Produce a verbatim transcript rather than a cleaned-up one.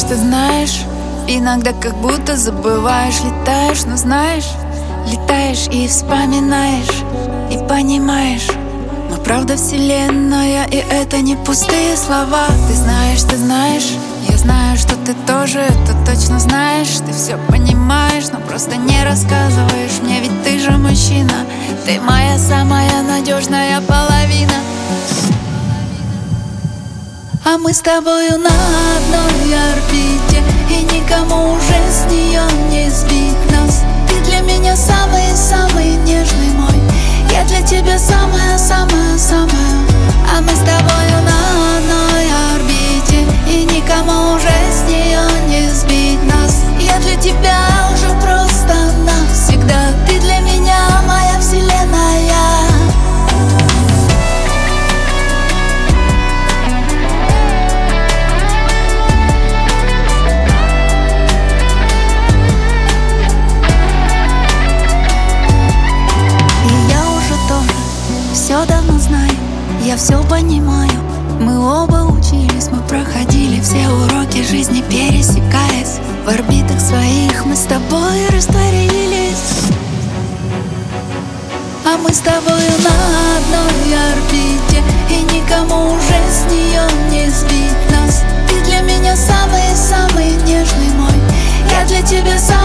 ты знаешь, иногда как будто забываешь. Летаешь, но знаешь, летаешь и вспоминаешь, и понимаешь, мы правда вселенная, и это не пустые слова. Ты знаешь, ты знаешь, я знаю, что ты тоже это точно знаешь. Ты все понимаешь, но просто не рассказываешь мне, ведь ты же мужчина. Ты моя самая надежная половина. А мы с тобою на одной орбите, и никому уже с нее не сбить нас. Ты для меня самый-самый нежный мой, я для тебя самая-самая-самая. А мы с тобою на одной орбите, и никому уже с нее не сбить нас. Я для тебя уже просто навсегда. Ты для меня моя вселенная. Все давно знаю, я все понимаю. Мы оба учились, мы проходили все уроки жизни, пересекаясь в орбитах своих, мы с тобой растворились. А мы с тобою на одной орбите, и никому уже с нее не сбить нас. Ты для меня самый-самый нежный мой, я для тебя самый